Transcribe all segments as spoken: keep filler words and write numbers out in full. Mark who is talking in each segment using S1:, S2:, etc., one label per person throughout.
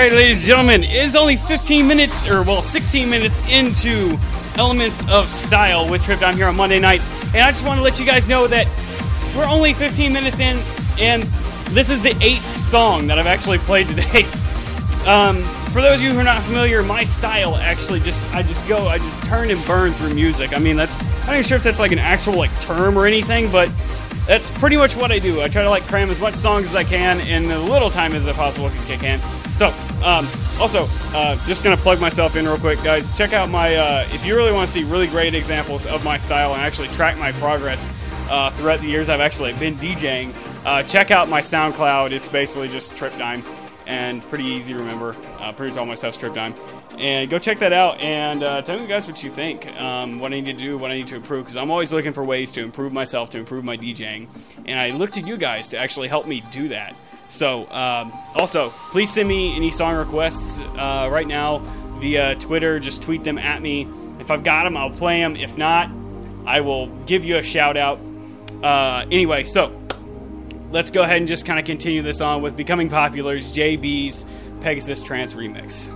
S1: Alright, ladies and gentlemen, it is only fifteen minutes, or well, sixteen minutes into Elements of Style with Trip Down here on Monday nights. And I just want to let you guys know that we're only fifteen minutes in, and this is the eighth song that I've actually played today. Um, for those of you who are not familiar, my style actually just, I just go, I just turn and burn through music. I mean, that's, I'm not even sure if that's like an actual like term or anything, but that's pretty much what I do. I try to like cram as much songs as I can in as little time as I possibly can. So, um, also, uh, just gonna plug myself in real quick, guys. Check out my, uh, if you really want to see really great examples of my style and actually track my progress uh, throughout the years I've actually been DJing, uh, check out my SoundCloud. It's basically just Tripdime, and pretty easy to remember. Uh, pretty much all my stuff's Tripdime. And go check that out, and uh, tell me guys what you think, um, what I need to do, what I need to improve, because I'm always looking for ways to improve myself, to improve my DJing, and I look to you guys to actually help me do that. So, um, also, please send me any song requests uh, right now via Twitter. Just tweet them at me. If I've got them, I'll play them. If not, I will give you a shout-out. Uh, anyway, so let's go ahead and just kind of continue this on with Becoming Popular's J B's Pegasus Trance Remix.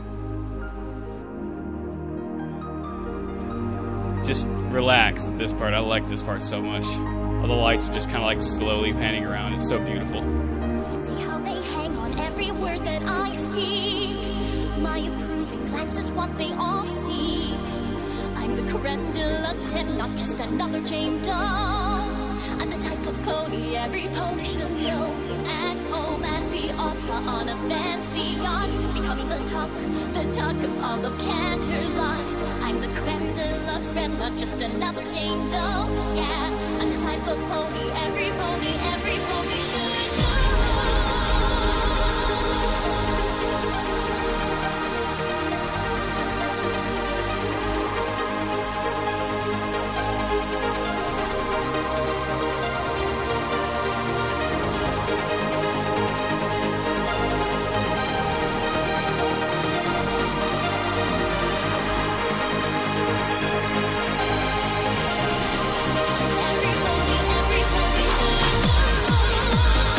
S1: Just relax at this part. I like this part so much. All the lights are just kind of like slowly panning around. It's so beautiful.
S2: See how they hang on every word that I speak. My approving glance is what they all seek. I'm the creme de la creme, not just another Jane Doe. I'm the type of pony every pony should know. At home at the opera on a fancy yacht, becoming the talk, the talk of all of Canterlot. I'm the creme de la creme, not just another Jane Doe. Yeah, I'm the type of pony every pony, every pony should know. Every pony, every pony should know.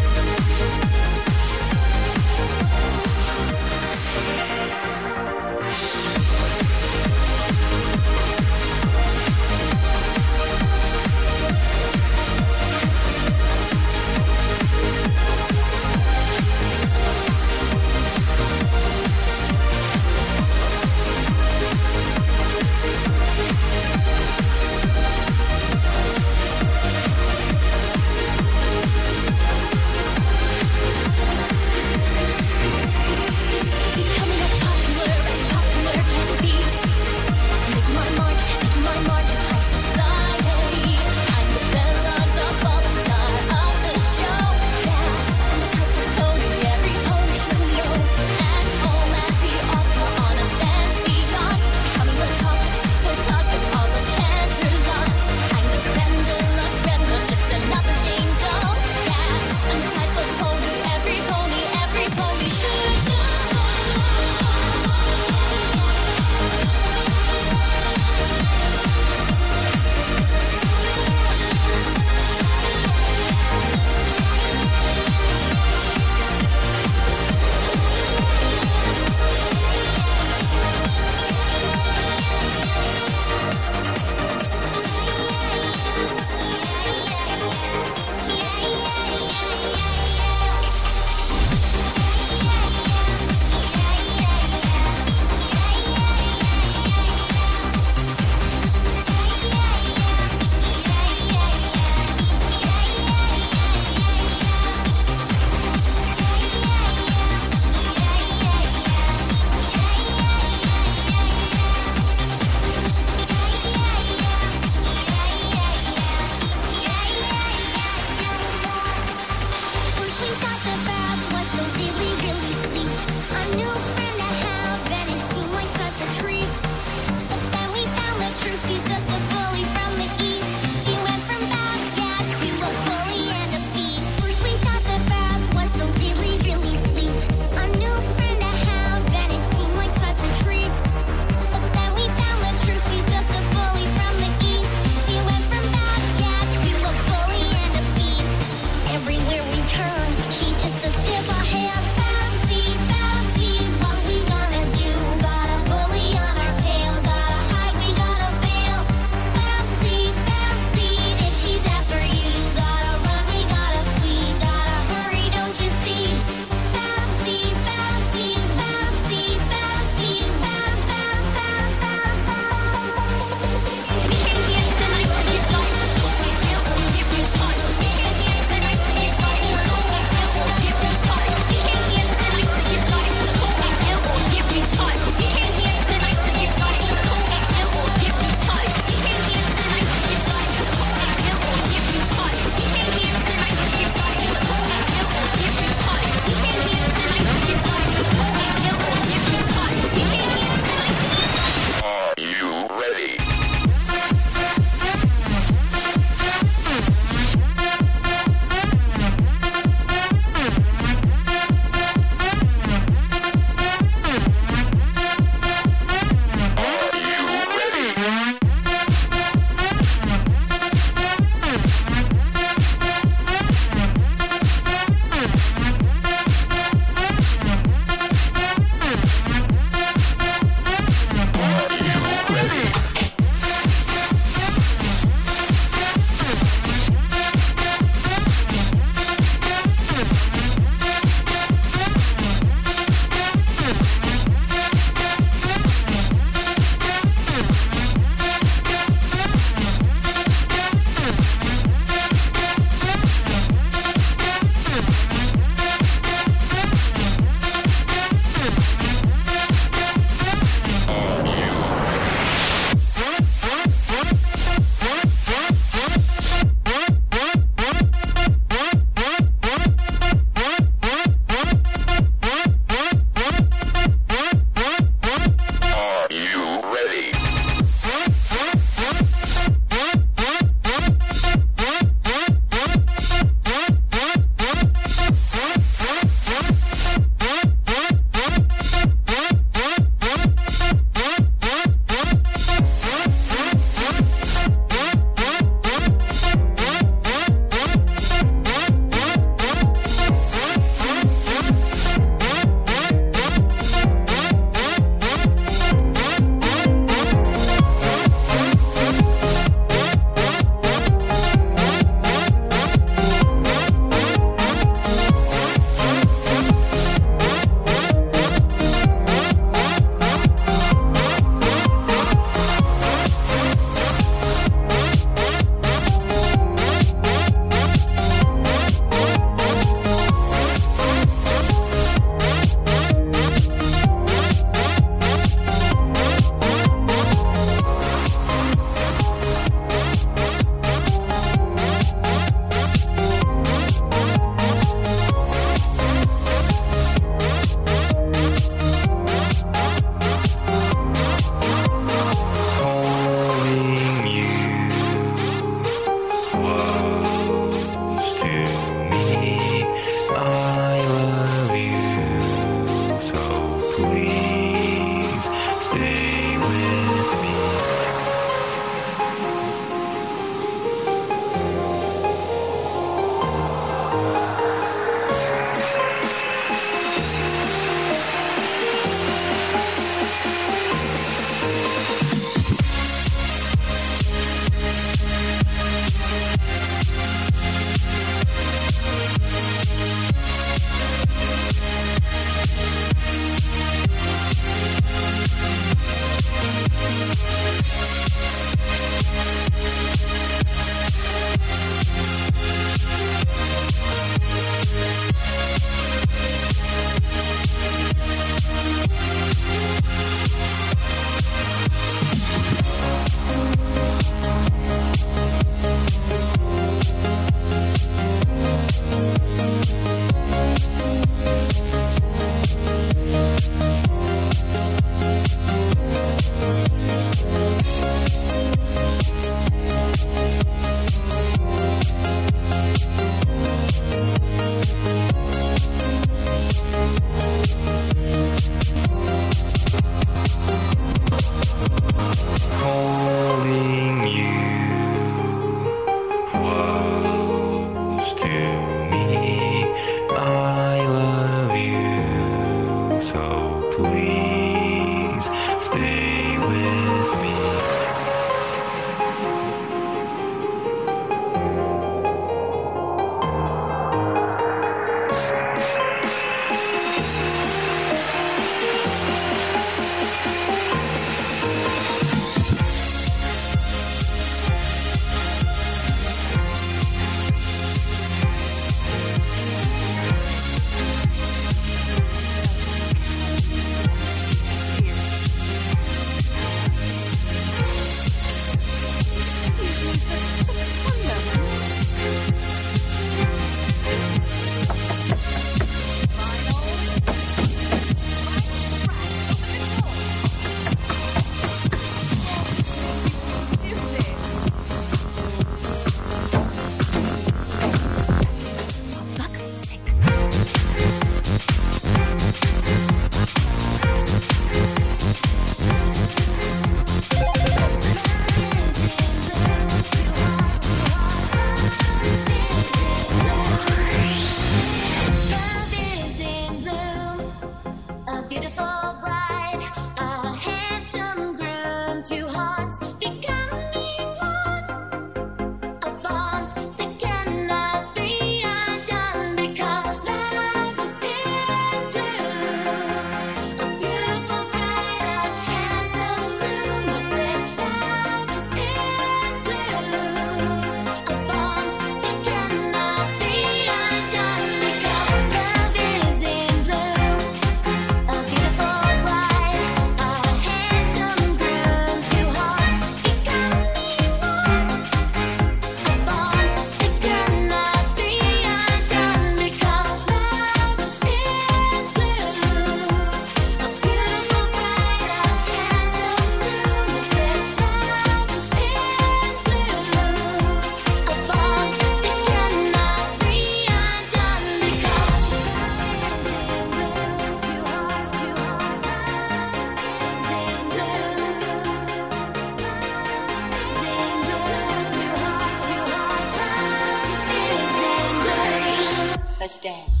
S3: Let's dance.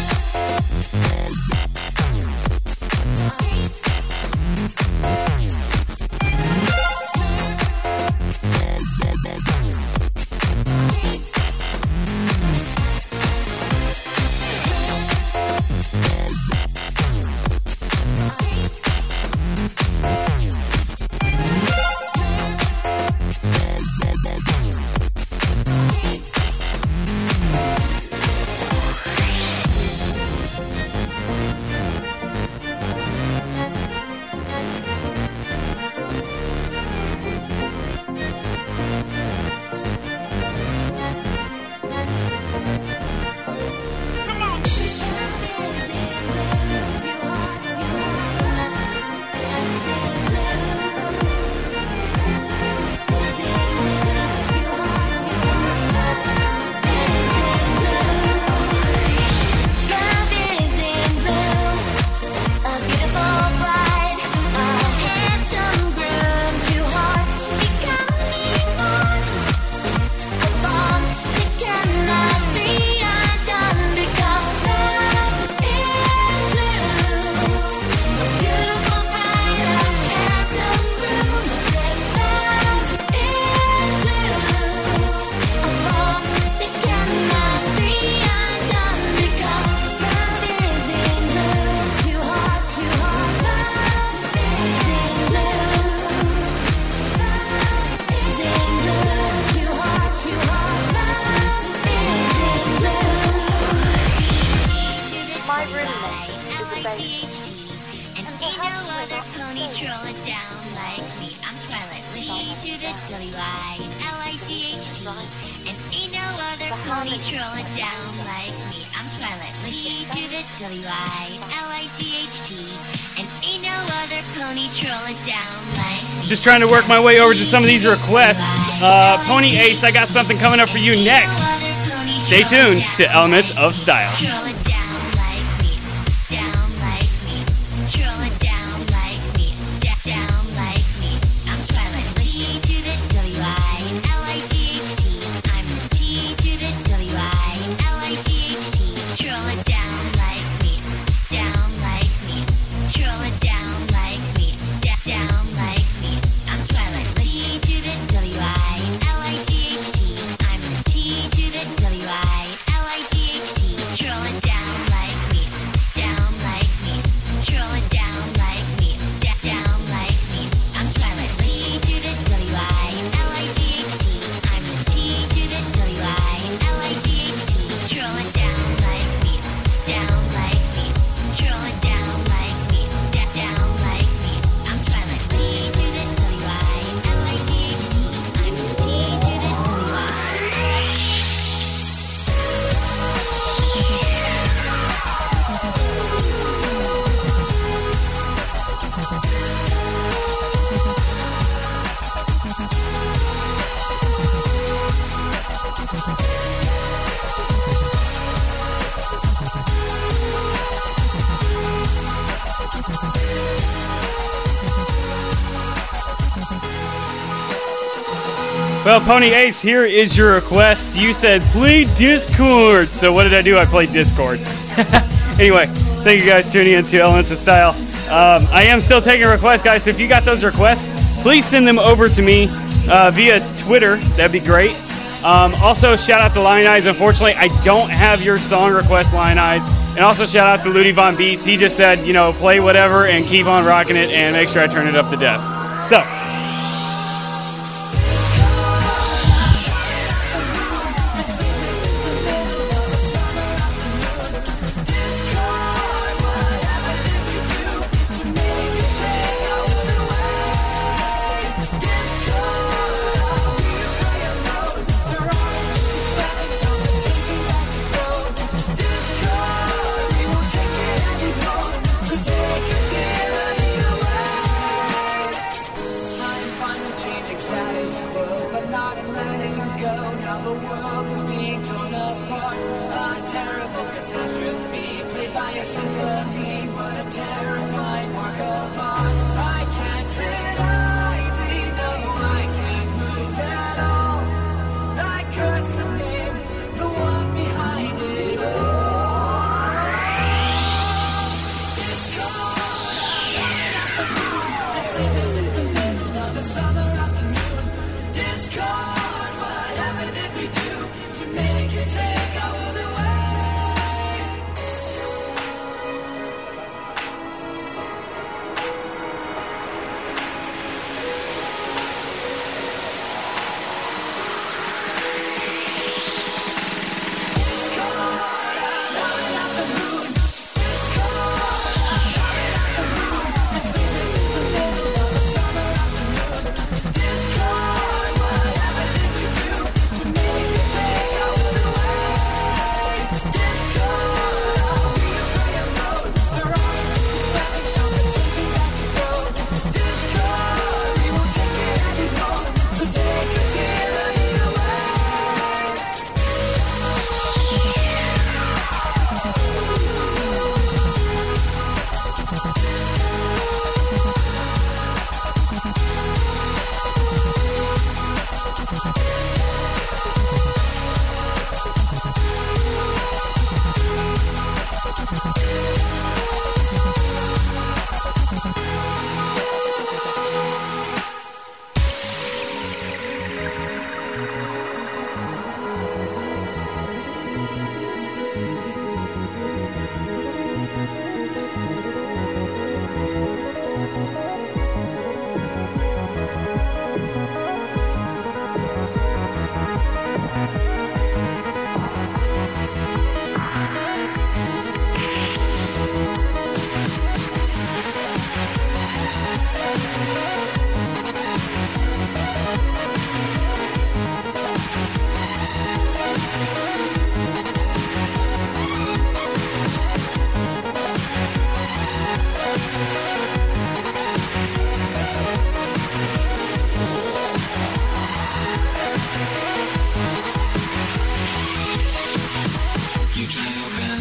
S1: Just trying to work my way over to some of these requests. Uh, Pony Ace, I got something coming up for you next. Stay tuned to Elements of Style. Well, Pony Ace, here is your request. You said, play Discord. So what did I do? I played Discord. Anyway, thank you guys for tuning in to Elements of Style. Um, I am still taking requests, guys. So if you got those requests, please send them over to me uh, via Twitter. That'd be great. Um, also, shout out to Lion Eyes. Unfortunately, I don't have your song request, Lion Eyes. And also, shout out to Ludi Von Beats. He just said, you know, play whatever and keep on rocking it and make sure I turn it up to death. So...
S4: Curse the name, the one behind it all.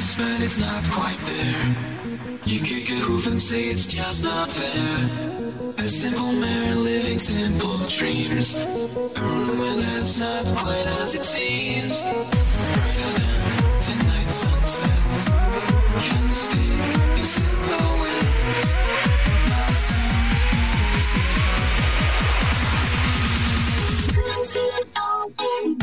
S3: close, but it's not quite there. You kick a hoof and say it's just not fair. A simple man living simple dreams. A rumor that's not quite as it seems. Brighter than tonight sunsets. Can mistake your silhouettes. Not a sound moves. Couldn't feel it all in.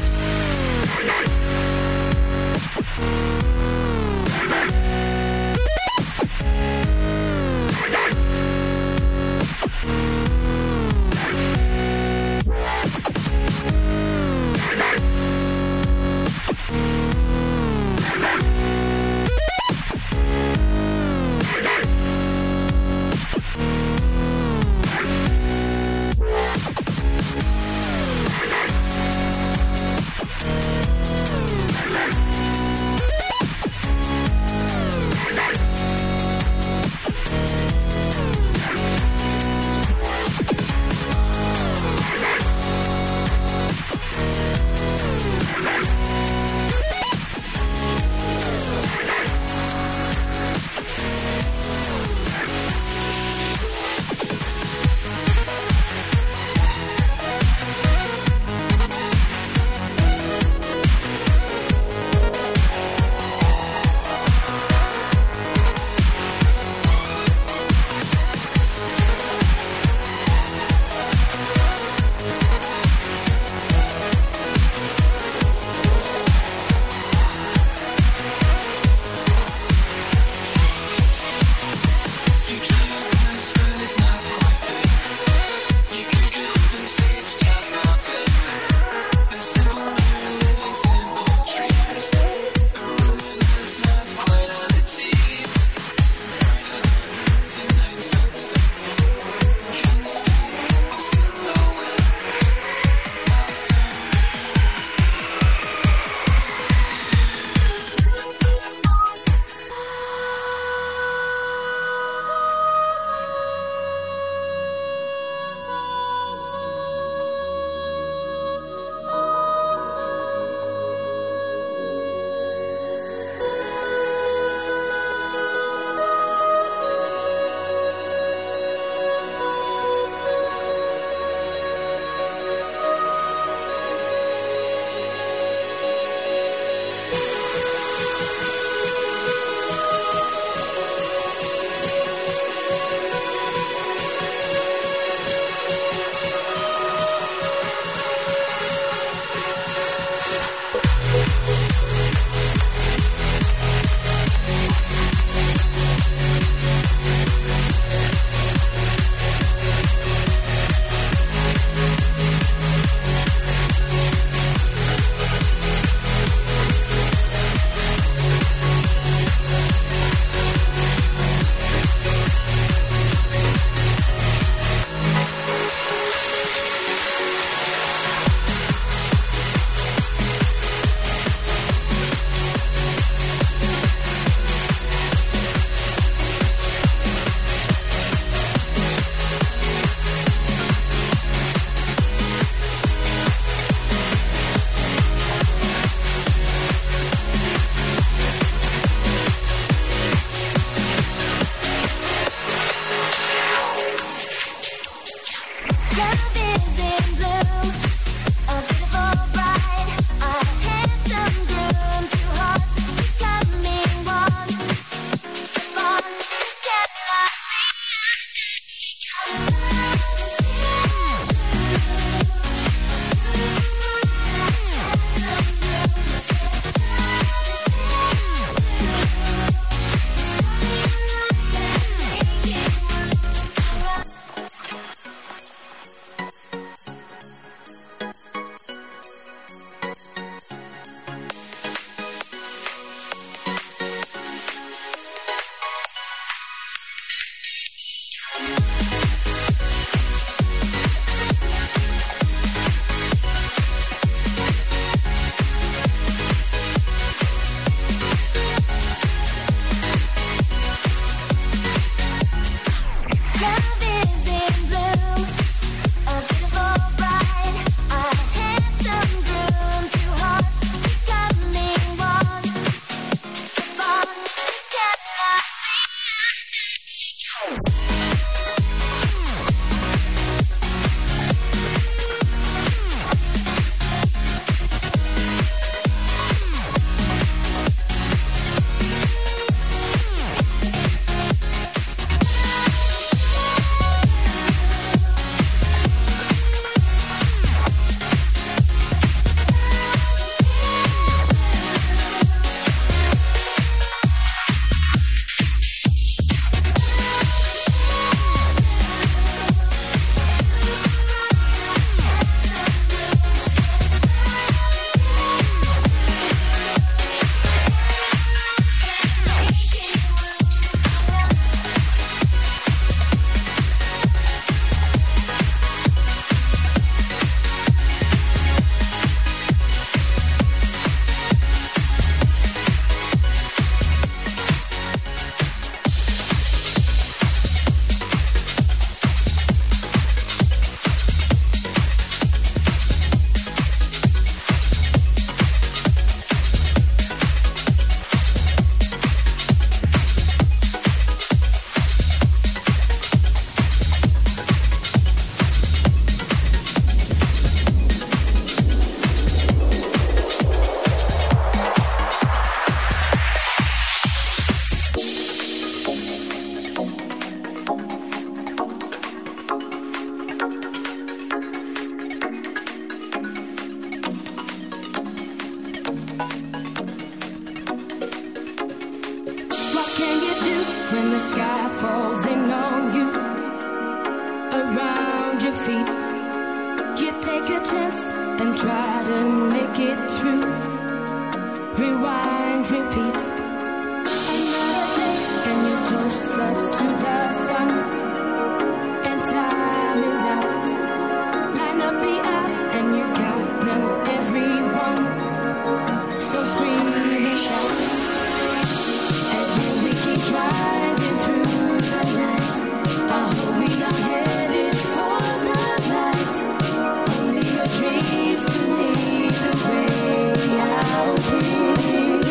S4: when the sky falls in on you, around your feet. You take a chance and try to make it through. Rewind, repeat. Another day and you're closer to the sun, and time is out. Line up the eyes and you count them, everyone. So scream and shout, and then we keep driving through the night. I hope we are headed for the light. Only your dreams to lead the way out here.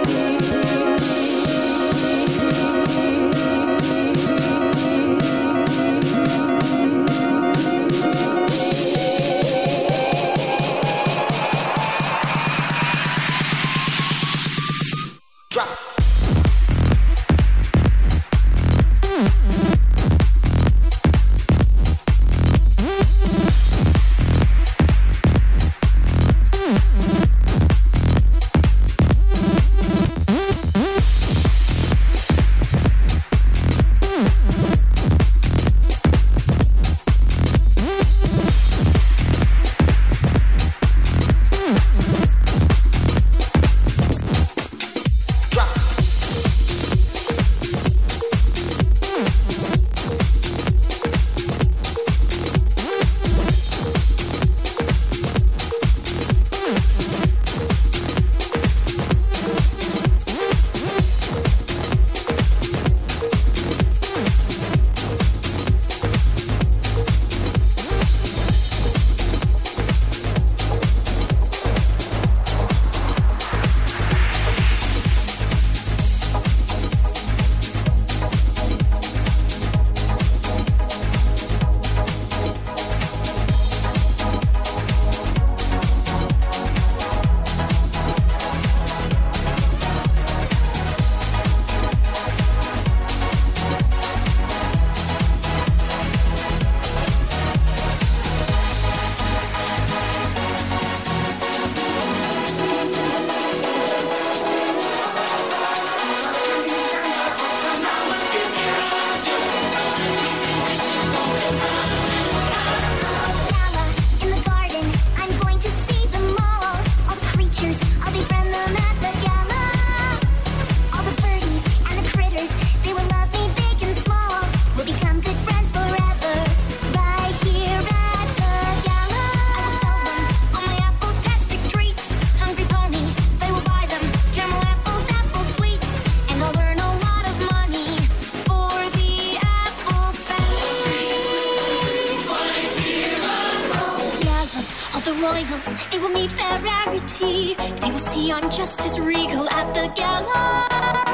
S2: They will meet their rarity. They will see I'm just as regal at the gala.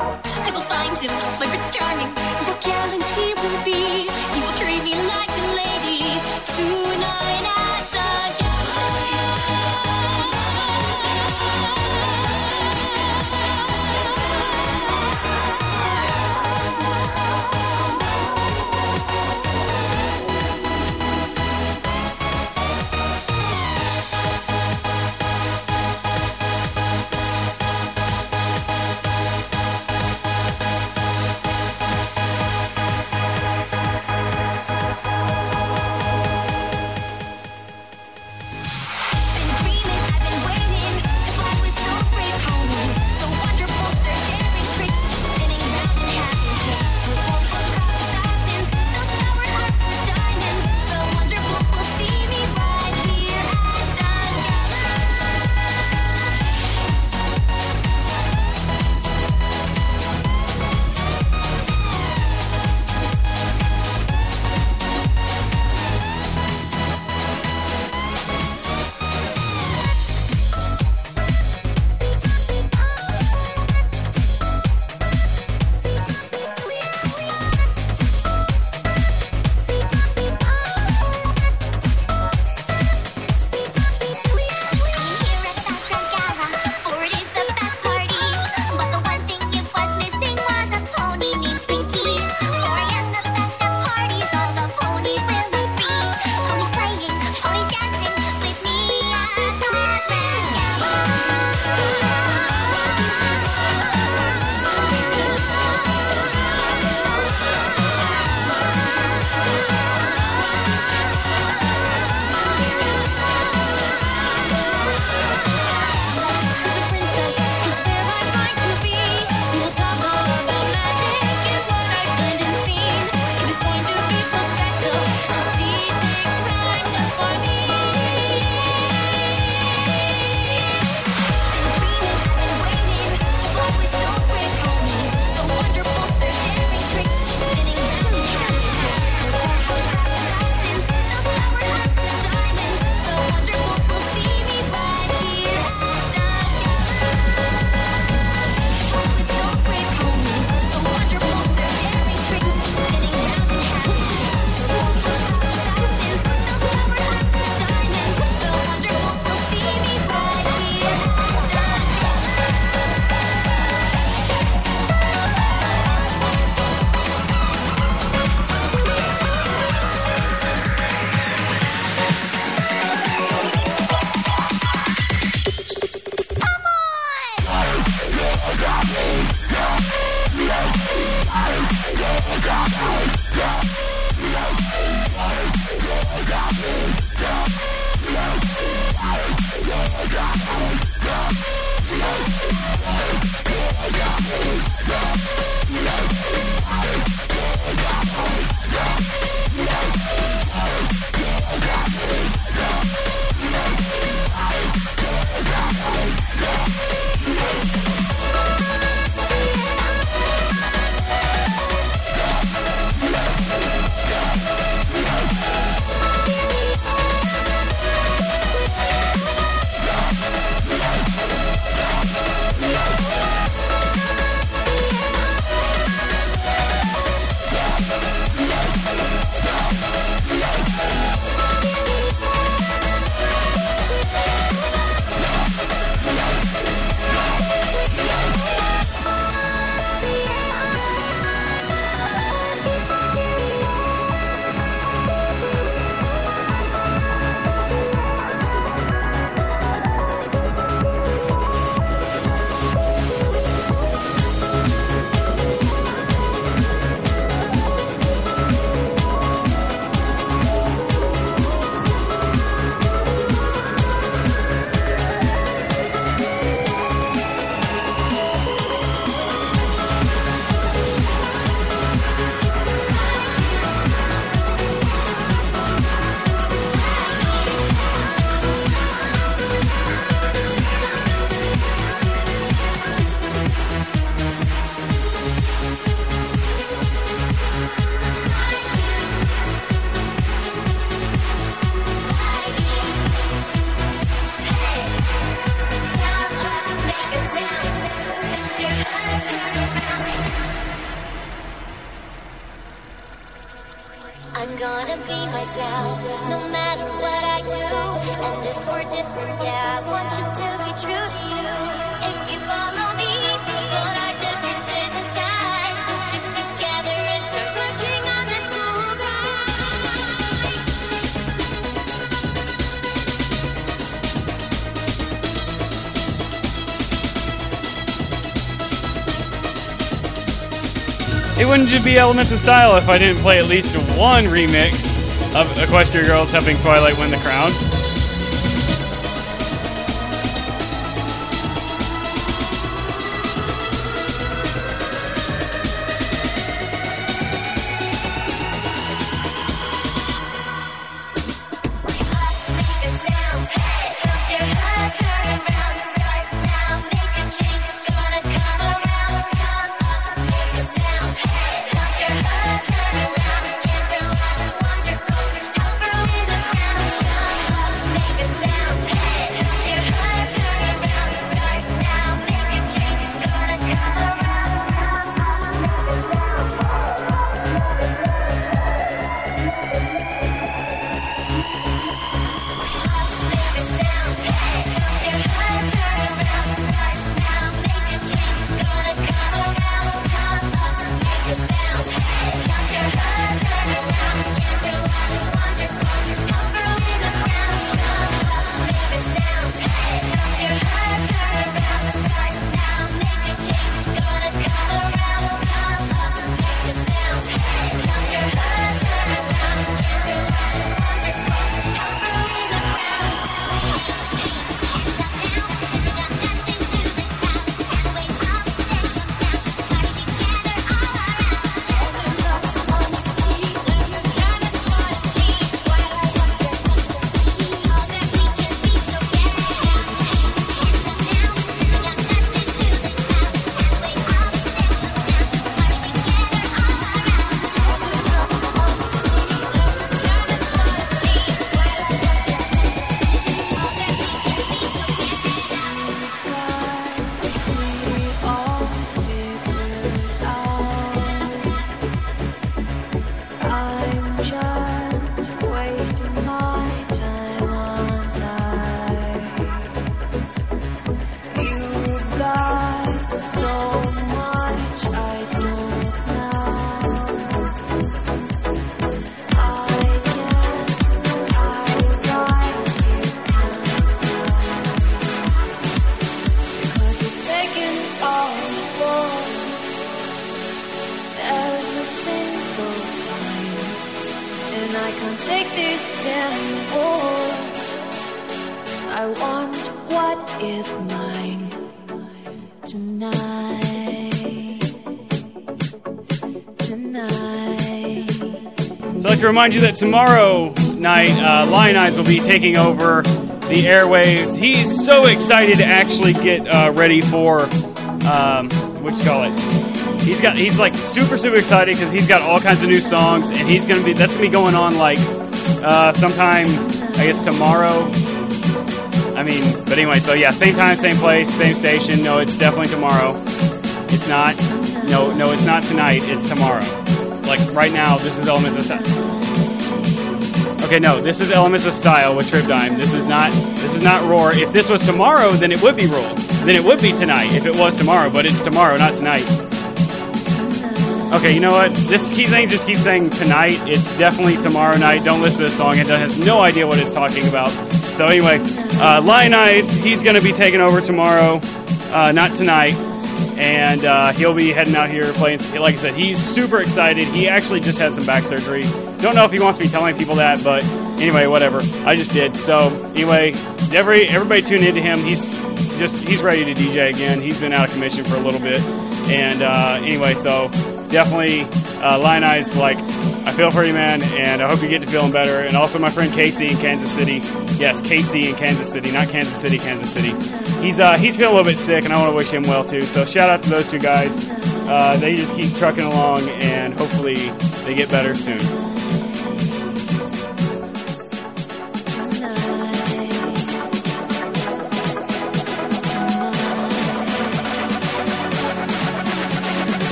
S2: I will find him, my Prince Charming, and how gallant he will be. He will treat me like a lady tonight at the gala.
S1: It wouldn't just be Elements of Style if I didn't play at least one remix of Equestria Girls helping Twilight win the crown.
S2: Jump up,
S4: I can't take this anymore. I want what is mine tonight. Tonight.
S1: So I'd like to remind you that tomorrow night, uh, Lion Eyes will be taking over the airwaves. He's so excited to actually get uh, ready for, um, what you call it? He's got, he's like super, super excited because he's got all kinds of new songs, and he's gonna be, that's gonna be going on like uh, sometime, I guess tomorrow. I mean, but anyway, so yeah, same time, same place, same station. No, it's definitely tomorrow. It's not, no, no, it's not tonight, it's tomorrow. Like right now, this is Elements of Style. Okay, no, this is Elements of Style with Tripdime. This is not, this is not Roar. If this was tomorrow, then it would be Roar. Then it would be tonight if it was tomorrow, but it's tomorrow, not tonight. Okay, you know what? This keep thing just keeps saying tonight. It's definitely tomorrow night. Don't listen to this song. It has no idea what it's talking about. So anyway, uh, Lion Eyes, he's going to be taking over tomorrow, uh, not tonight. And uh, he'll be heading out here playing. Like I said, he's super excited. He actually just had some back surgery. Don't know if he wants me telling people that, but anyway, whatever. I just did. So anyway, every everybody tune into him. He's just he's ready to D J again. He's been out of commission for a little bit. And uh, anyway, so definitely uh, Lion Eyes, like, I feel for you, man, and I hope you get to feeling better. And also my friend Casey in Kansas City. Yes, Casey in Kansas City, not Kansas City, Kansas City. He's uh, he's feeling a little bit sick, and I want to wish him well, too. So shout out to those two guys. Uh, they just keep trucking along, and hopefully they get better soon.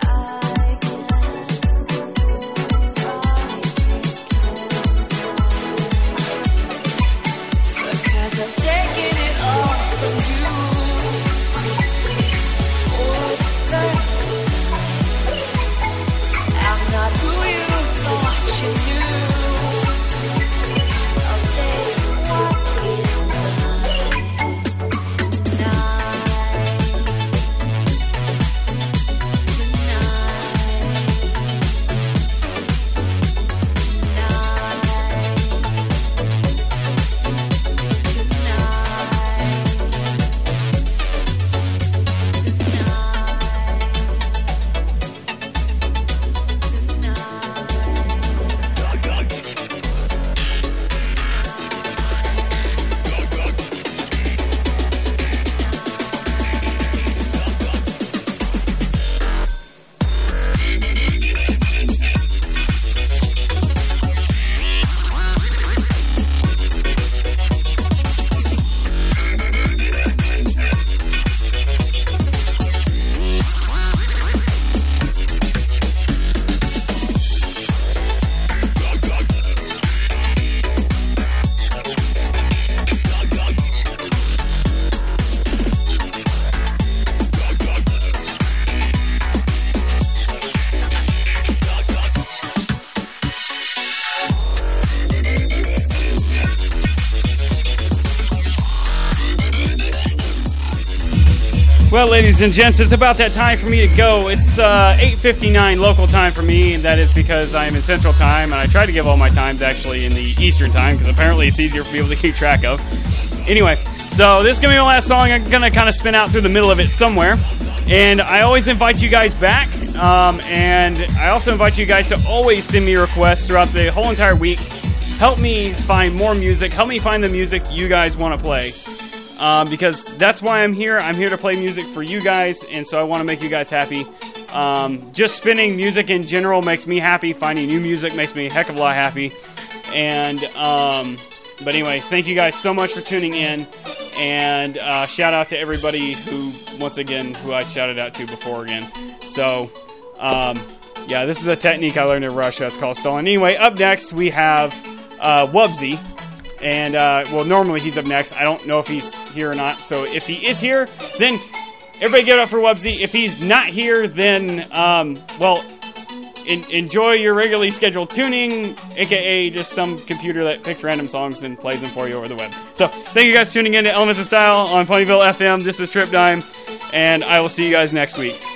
S4: I
S1: Well, ladies and gents, it's about that time for me to go. It's uh, eight fifty-nine local time for me, and that is because I'm in Central Time, and I try to give all my times actually in the Eastern Time, because apparently it's easier for people to keep track of. Anyway, so this is going to be my last song. I'm going to kind of spin out through the middle of it somewhere, and I always invite you guys back, um, and I also invite you guys to always send me requests throughout the whole entire week. Help me find more music. Help me find the music you guys want to play. Um, because that's why I'm here. I'm here to play music for you guys, and so I want to make you guys happy. Um, just spinning music in general makes me happy. Finding new music makes me a heck of a lot happy. And, um, but anyway, thank you guys so much for tuning in. And uh, shout out to everybody who, once again, who I shouted out to before again. So, um, yeah, this is a technique I learned at Rush that's called stalling. Anyway, up next we have uh, Wubsy. And, uh, well, normally he's up next. I don't know if he's here or not. So if he is here, then everybody give it up for Wubsy. If he's not here, then, um, well, in- enjoy your regularly scheduled tuning, a k a just some computer that picks random songs and plays them for you over the web. So thank you guys for tuning in to Elements of Style on Ponyville F M. This is Trip Dime, and I will see you guys next week.